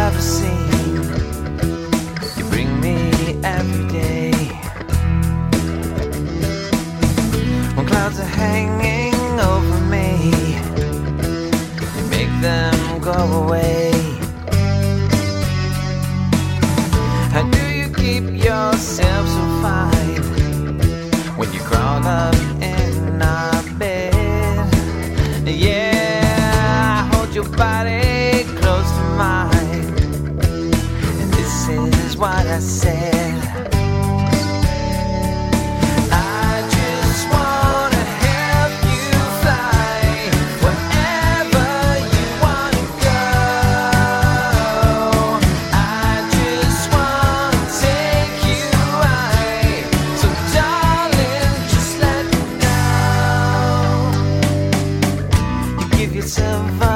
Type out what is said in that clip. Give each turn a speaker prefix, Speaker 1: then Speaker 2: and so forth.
Speaker 1: ever seen. You bring me every day. When clouds are hanging over me, you make them go away. How do you keep yourself so fine when you crawl up in our bed? Yeah, I hold your body close to mine, and this is what I said. I just wanna help you fly wherever you wanna go. I just wanna take you high, so darling, just let me know. You give yourself up